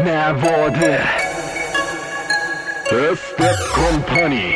نواده استپ کمپانی.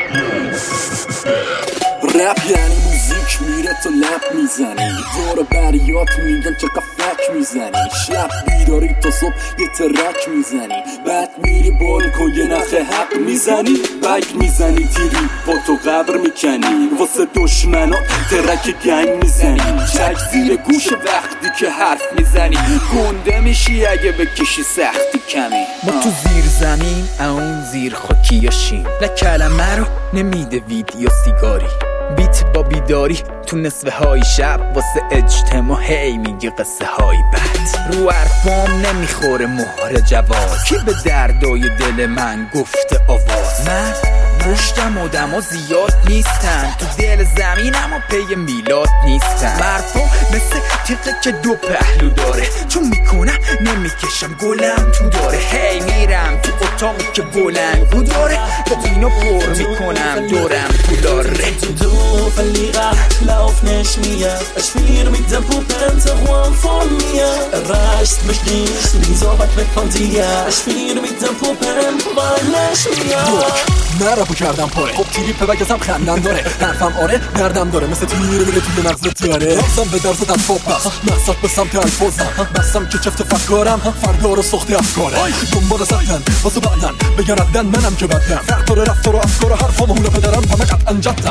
رپ یعنی موزیک میره تو لپ میزنی، دور بریات میگن چقدر فک میزنی، شب بیداری تا صبح یه ترک میزنی، بعد میری بالکن یه نخ حق میزنی، بک میزنی تیری با تو قبر میکنی، واسه دشمنات ترک گنگ میزنی، چک زیر گوش وقتی که حرف میزنی، گنده میشی اگه بکشی سختی کمی. ما تو زیر زمین اون زیر خاکیاشیم، نه کلمه رو نمیده ویدیو سیگاری، بیت با بیداری تو نصف های شب واسه اجتماع هی میگه قصه های بد، رو حرفام نمیخوره مهر جواز، کی به دردای دل من گفته آواز، من پشتم آدم ها زیاد نیستن، تو دل زمین اما پی میلاد نیستن، مرفا مثل تیقه که دو پهلو داره، چون میکنم نمیکشم گلم تو داره، هی میرم تو اتاقی که بلنگو داره، با اینا پر میکنم دورم پولاره. Du verlierer, lauf nicht mehr. Ich spiele mit dem Puppenterror von mir. Erreicht mich nicht, bin so weit weg von dir. Ich spiele mit dem Puppen, weil nicht mehr. نه رپو کردم پاره، خب تریپه بگزم خندن داره، حرفم آره دردم داره، مثل تیر میره توی مغزت داره، رفتم به درزت از فوق مقصد به سمت الفوزم، بستم که چفت فکارم فردا رو سخت افکاره، دنبال سختن واسه بعدن بگن ردن منم که بدم، رفتار رفتار و افکار حرفام هونه پدرم همه قطعا جدم.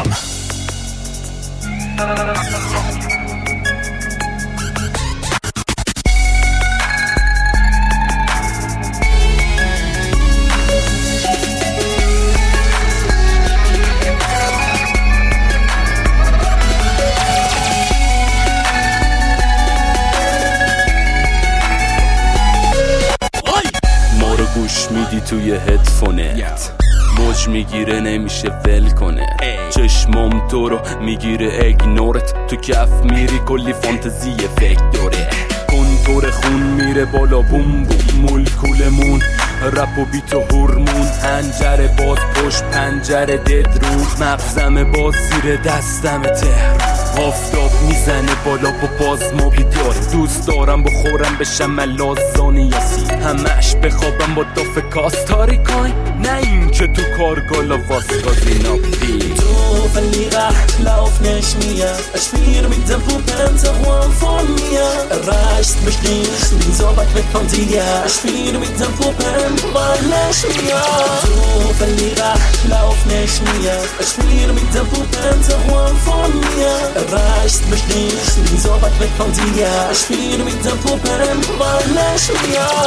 گوش میدی توی هدفونت، موج میگیره نمیشه ول کنه، چشمام تو رو میگیره اگنورت، تو کف میری کلی فانتزی فکر داره، کنتور خون میره بالا بوم بوم مولکولمون، رپ و بیت و هورمون، هنجره باز پشت پنجره دد رو، مغزم باز زیر دستم تهرون، آفتاب میزنه بالا با باز ما بیدار، دوست دارم بخورم بشم ملازانی یاسی، همش بخوابم با داف کاستاریکای، نه این که تو کارگالا واسکازی نابی. Du Verlierer, lauf nicht mehr. Ich spiele mit dem Puppenterror von mir. Erreicht mich nicht, bin so weit weg von dir. Ich spiele mit dem Puppen, weil nicht mehr. Du Verlierer, lauf nicht mehr. Ich spiele mit dem Puppenterror von mir. Erreicht mich nicht, bin so weit weg von dir. Ich spiele mit dem Puppen, weil nicht mehr.